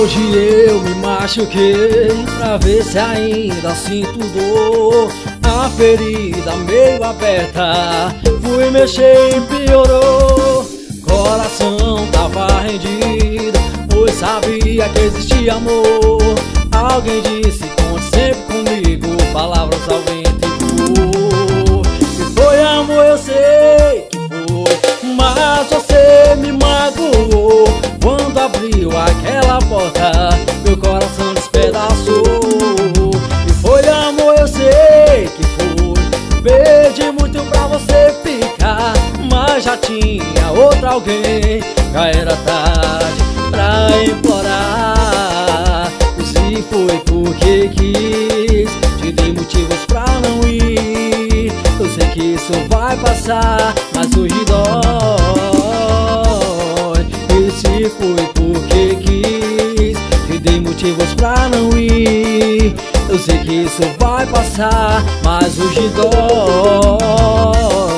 hoje eu me machuquei pra ver se ainda sinto dor. A ferida meio aberta, fui mexer e piorou. Coração tava rendido, pois sabia que existia amor. Alguém disse, conte sempre comigo, palavras ao vento e voou. E foi amor, eu sei que foi, mas você me magoou. Quando abriu aquela porta, meu coração despedaçou. E foi amor, eu sei que foi, perdi muito pra você ficar, mas já tinha outra alguém. Já era tarde pra implorar. E se foi porque quis, te dei motivos pra não ir. Eu sei que isso vai passar, mas hoje dói. E se foi porque quis, te dei motivos pra não ir. Eu sei que isso vai passar, mas hoje dói.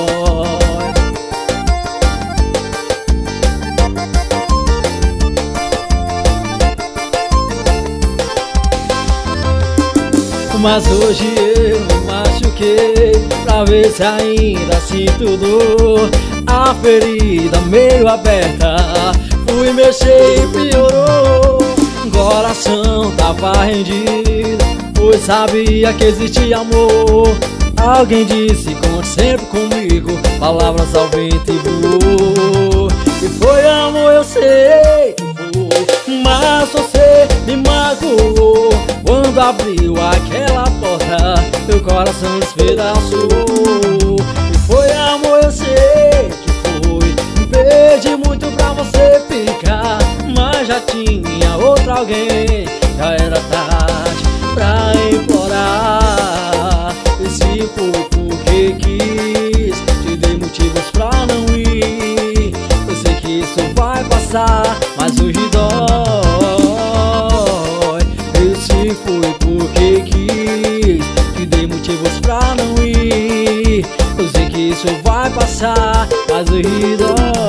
Mas hoje eu me machuquei pra ver se ainda sinto dor. A ferida meio aberta, fui mexer e piorou. Coração tava rendido, pois sabia que existia amor. Alguém disse, conte sempre comigo, palavras ao vento e voou. E foi amor, eu sei que foi, mas você me magoou. Quando abriu aquela porta, meu coração despedaçou. E foi amor, eu sei que foi, perdi muito pra você ficar, mas já tinha outra alguém. Já era tarde pra implorar. E se foi porque quis, te dei motivos pra não ir. Eu sei que isso vai passar, mas hoje dói. E se foi porque quis, te dei motivos pra não ir. Eu sei que isso vai passar, mas hoje dói.